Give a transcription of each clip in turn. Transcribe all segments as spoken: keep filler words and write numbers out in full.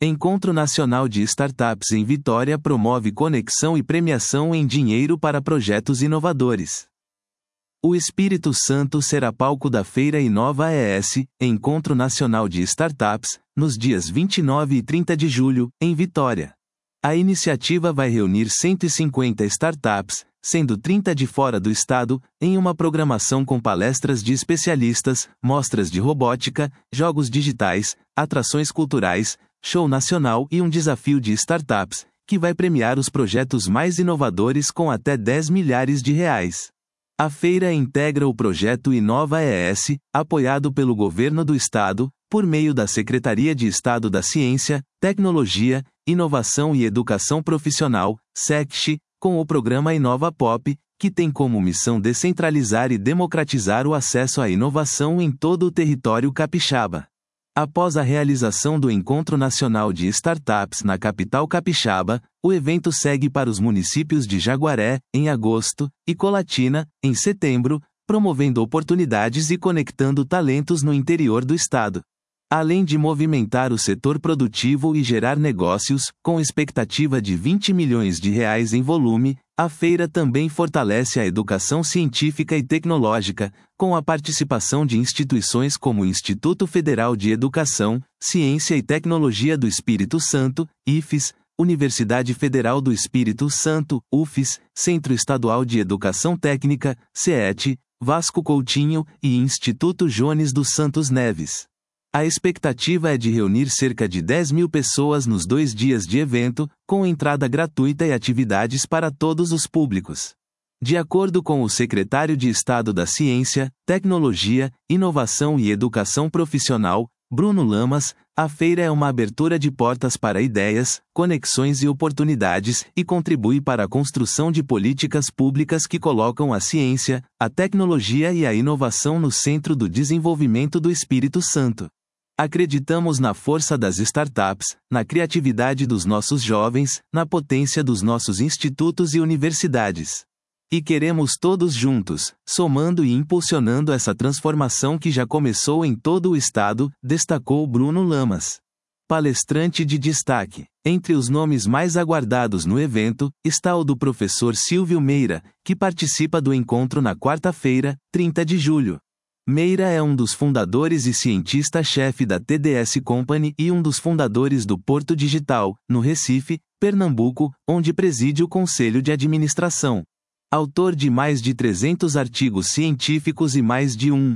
Encontro Nacional de Startups em Vitória promove conexão e premiação em dinheiro para projetos inovadores. O Espírito Santo será palco da Feira Inova E S, Encontro Nacional de Startups, nos dias vinte e nove e trinta de julho, em Vitória. A iniciativa vai reunir cento e cinquenta startups, sendo trinta de fora do estado, em uma programação com palestras de especialistas, mostras de robótica, jogos digitais, atrações culturais, show nacional e um desafio de startups, que vai premiar os projetos mais inovadores com até dez milhares de reais. A feira integra o projeto Inova E S, apoiado pelo Governo do Estado, por meio da Secretaria de Estado da Ciência, Tecnologia, Inovação e Educação Profissional, SECCH, com o programa Inova Pop, que tem como missão descentralizar e democratizar o acesso à inovação em todo o território capixaba. Após a realização do Encontro Nacional de Startups na capital capixaba, o evento segue para os municípios de Jaguaré, em agosto, e Colatina, em setembro, promovendo oportunidades e conectando talentos no interior do estado. Além de movimentar o setor produtivo e gerar negócios, com expectativa de vinte milhões de reais em volume, a feira também fortalece a educação científica e tecnológica, com a participação de instituições como o Instituto Federal de Educação, Ciência e Tecnologia do Espírito Santo, I F E S, Universidade Federal do Espírito Santo, U F E S, Centro Estadual de Educação Técnica, C E T, Vasco Coutinho e Instituto Jones dos Santos Neves. A expectativa é de reunir cerca de dez mil pessoas nos dois dias de evento, com entrada gratuita e atividades para todos os públicos. De acordo com o secretário de Estado da Ciência, Tecnologia, Inovação e Educação Profissional, Bruno Lamas, a feira é uma abertura de portas para ideias, conexões e oportunidades e contribui para a construção de políticas públicas que colocam a ciência, a tecnologia e a inovação no centro do desenvolvimento do Espírito Santo. Acreditamos na força das startups, na criatividade dos nossos jovens, na potência dos nossos institutos e universidades. E queremos todos juntos, somando e impulsionando essa transformação que já começou em todo o estado, destacou Bruno Lamas. Palestrante de destaque. Entre os nomes mais aguardados no evento, está o do professor Silvio Meira, que participa do encontro na quarta-feira, trinta de julho. Meira é um dos fundadores e cientista-chefe da T D S Company e um dos fundadores do Porto Digital, no Recife, Pernambuco, onde preside o Conselho de Administração. Autor de mais de trezentos artigos científicos e mais de um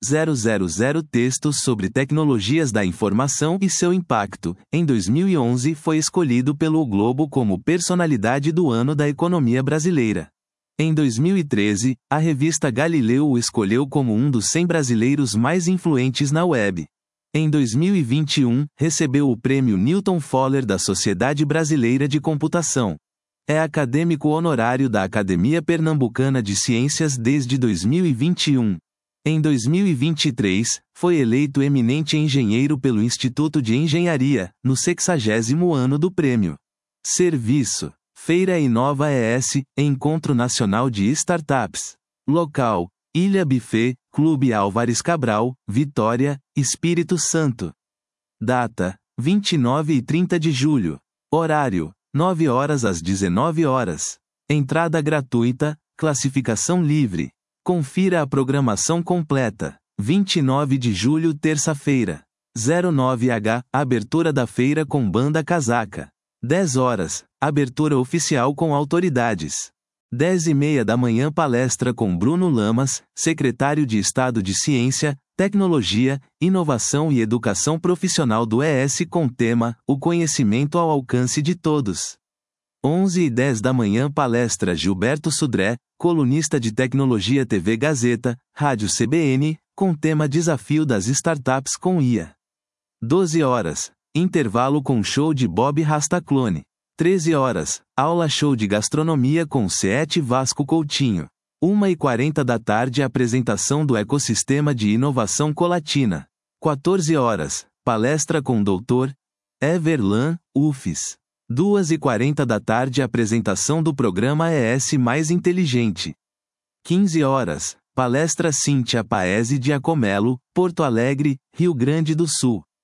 mil textos sobre tecnologias da informação e seu impacto, em dois mil e onze foi escolhido pelo O Globo como Personalidade do Ano da Economia Brasileira. Em dois mil e treze, a revista Galileu o escolheu como um dos cem brasileiros mais influentes na web. Em dois mil e vinte e um, recebeu o prêmio Newton Fowler da Sociedade Brasileira de Computação. É acadêmico honorário da Academia Pernambucana de Ciências desde dois mil e vinte e um. Em dois mil e vinte e três, foi eleito eminente engenheiro pelo Instituto de Engenharia, no sexagésimo ano do prêmio. Serviço. Feira Inova E S, Encontro Nacional de Startups. Local: Ilha Buffet, Clube Álvares Cabral, Vitória, Espírito Santo. Data: vinte e nove e trinta de julho. Horário: nove horas às dezenove horas. Entrada gratuita, classificação livre. Confira a programação completa. vinte e nove de julho, terça-feira. zero nove H, abertura da feira com banda casaca. dez horas, abertura oficial com autoridades. dez e meia da manhã, palestra com Bruno Lamas, secretário de Estado de Ciência, Tecnologia, Inovação e Educação Profissional do E S com tema, o conhecimento ao alcance de todos. onze e dez da manhã, palestra Gilberto Sudré, colunista de Tecnologia T V Gazeta, Rádio C B N, com tema Desafio das Startups com I A. doze horas, intervalo com show de Bob Rastaclone. treze horas, aula show de gastronomia com C E T Vasco Coutinho. uma e quarenta da tarde, apresentação do ecossistema de inovação Colatina. quatorze horas, palestra com doutor Everlan, U F E S. duas e quarenta da tarde, apresentação do programa E S Mais Inteligente. quinze horas, palestra Cíntia Paese de Acomelo, Porto Alegre, Rio Grande do Sul.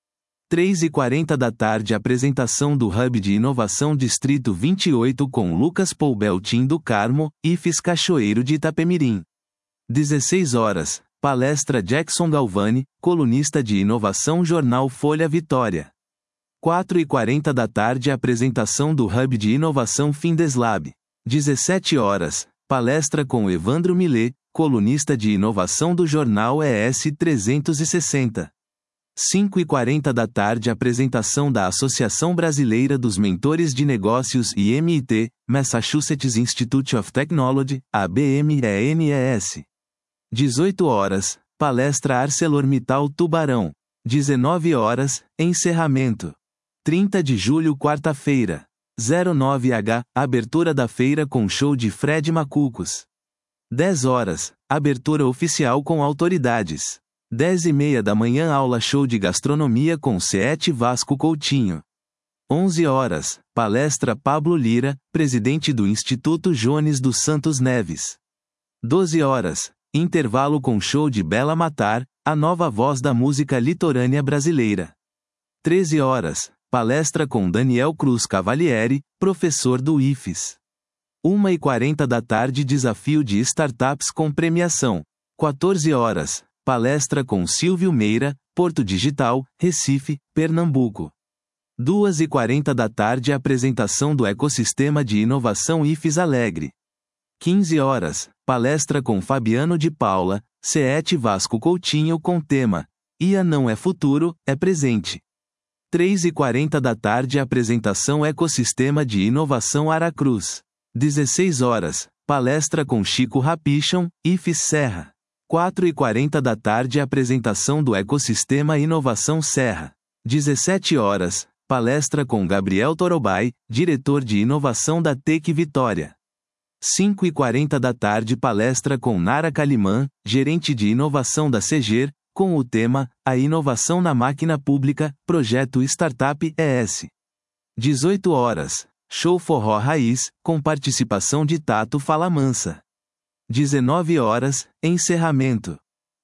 três e quarenta da tarde apresentação do Hub de Inovação Distrito vinte e oito com Lucas Poubel Tim do Carmo, I F E S Cachoeiro de Itapemirim. dezesseis horas, palestra Jackson Galvani, colunista de inovação Jornal Folha Vitória. quatro e quarenta da tarde apresentação do Hub de Inovação Findeslab. dezessete horas, palestra com Evandro Millet, colunista de inovação do jornal E S trezentos e sessenta. cinco e quarenta da tarde apresentação da Associação Brasileira dos Mentores de Negócios e M I T, Massachusetts Institute of Technology, A B M E N E S. dezoito horas, palestra ArcelorMittal Tubarão. dezenove horas, encerramento. trinta de julho quarta-feira. zero nove H, abertura da feira com show de Fred Macucos. dez horas, abertura oficial com autoridades. dez e meia da manhã aula show de gastronomia com Seete Vasco Coutinho. onze horas, palestra Pablo Lira, presidente do Instituto Jones dos Santos Neves. doze horas, intervalo com show de Bela Matar, a nova voz da música litorânea brasileira. treze horas, palestra com Daniel Cruz Cavalieri, professor do I F E S. uma e quarenta da tarde desafio de startups com premiação. quatorze horas, palestra com Silvio Meira, Porto Digital, Recife, Pernambuco. duas e quarenta da tarde apresentação do ecossistema de inovação I F E S Alegre. quinze horas, palestra com Fabiano de Paula, Seete Vasco Coutinho com tema I A não é futuro, é presente. três e quarenta da tarde apresentação Ecossistema de Inovação Aracruz. dezesseis horas, palestra com Chico Rapichon, I F E S Serra. quatro e quarenta da tarde apresentação do Ecossistema Inovação Serra. dezessete horas, palestra com Gabriel Torobay, diretor de inovação da T E C Vitória. cinco e quarenta da tarde palestra com Nara Calimã, gerente de inovação da Seger, com o tema A Inovação na Máquina Pública, Projeto Startup E S. dezoito horas, show Forró Raiz, com participação de Tato Fala Mansa. dezenove horas, encerramento.